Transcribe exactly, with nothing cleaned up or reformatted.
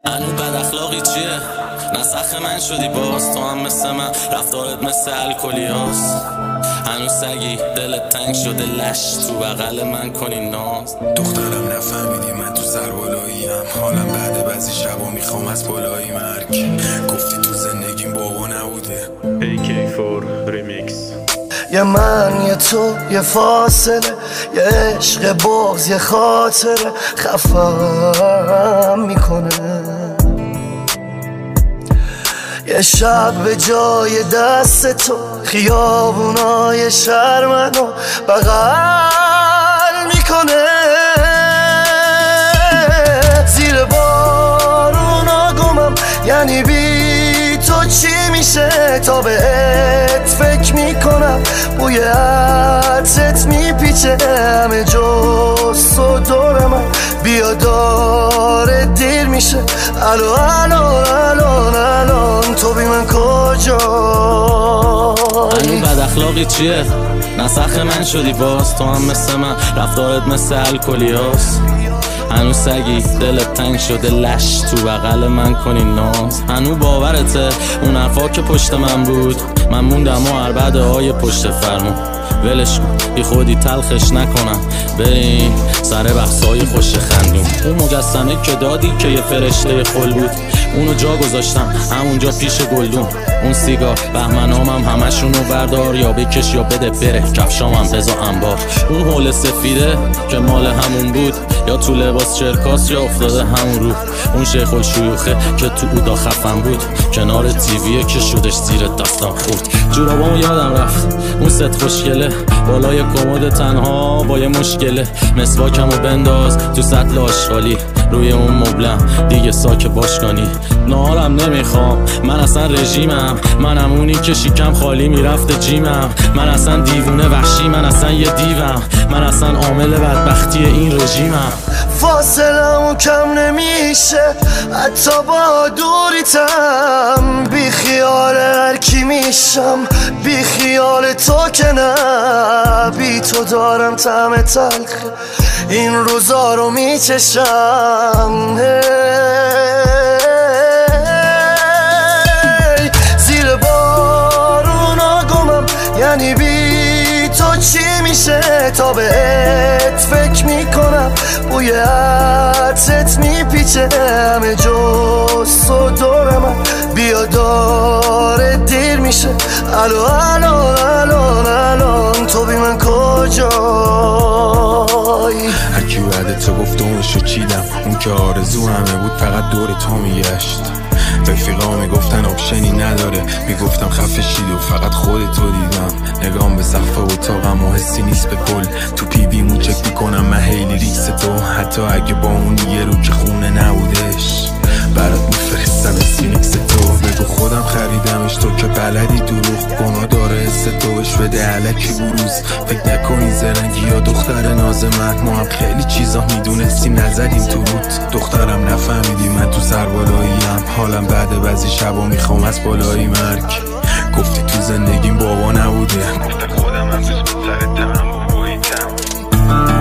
هنو بد اخلاقی چیه؟ نسخ من شدی باز، تو هم مثل من رفتارت مثل الکلیاست. هنو سگی دلت تنگ شده لش تو بغل من کنی ناز. دخترم نفهمیدی من تو سربالاییم، حالم بعد بعضی شبا میخوام از بالایی مرگ. گفتی تو زندگیم بابا نبوده. ای کی فور ریمیکس. یه من یه تو یه فاصله، یه عشق بغض یه خاطره خفم میکنه. یه شب به جای دست تو خیابونای شهر منو بغل میکنه. زیر بارونا گمم، یعنی بی تو چی میشه؟ تا بهت فکر میکنم بوی عطرت میپیچه همه جز تو دور من. بیا داره دیر میشه، الو الو الو الان تو بی من کجایی؟ هنو بد اخلاقی چیه؟ نسخ من شدی باز، تو هم مثل من رفتارت مثل الکلیاست. هنو سگی دلت تنگ شده لش تو بغل من کنی ناز. هنو باورته اون حرفا که پشت من بود، من موندم و عربده های پشت فرمون. ولش کن بی خودی تلخش نکنم، بریم سر بحثای خوش خندون. اون مجسمه که دادی که یه فرشته خل بود، اونو جا گذاشتم همونجا پیش گلدون. اون سیگار بهمنام هم همشونو بردار، یا بکش یا بده بره کفشام هم بزا انبار. اون حول سفیده که مال همون بود، یا تو لباس چرکاس یا افتاده همون رو. اون شیخ الشیوخه که تو اودا خفن بود، کنار تیویه که شدش زیر دستم خورد. جورابامو یادم رفت اون ست خوشگله، بالای کمد تنها با یه مشکله. مسواکمو بنداز تو سطل آشغالی، روی اون مبلم دیگه ساک باشگانی. نهارم نمیخوام، من اصلا رژیمم، منم اونی که شیکم خالی میرفته جیمم. من اصلا دیوونه وحشی، من اصلا یه دیوم، من اصلا عامل بدبختی این رژیمم. فاصلمون کم نمیشه حتی با دوریتم، بی خیال هر کی میشم، بی خیال تو که نه. بی تو دارم طعم تلخ این روزا رو میچشم. زیر بارونا گمم، یعنی بی تو چی میشه؟ تا بهت فکر میکنم بوی عطرت میپیچه همه جز تو دور من. بیا داره دیر میشه، الو الو الو الان تو بی من کجایی؟ هرکی بعد تو گفت اونشو چیدم، اون که آرزو همه بود فقط دور تو میگشت. رفیقا میگفتن آپشنی نداره، میگفتم خفه شید و فقط خودتو دیدم. نگام به سقف اتاقم و حسی نیست به کل، تو پی بیمو چک میکنم من هیلی ریکس تو. حتی اگه با اون یه رو که خونه نبودش، برات میفرستم اسفینکس تو. بگو خودم خریدمش، تو که بلدی دروغ گناه داره حس توش بده علکی بروز. فکر نکنی زرنگی یا دختر ناز مرد، ما هم خیلی چیزا میدونستیم نزدیم تو روت. دخترم نفهمیدی من تو سربالاییم، حالم بعد بعضی شبا میخوام از بالایی مرگ. گفتی تو زندگیم بابا نبوده، گفتم خودم هم دوست بود سر دمم باباییتم.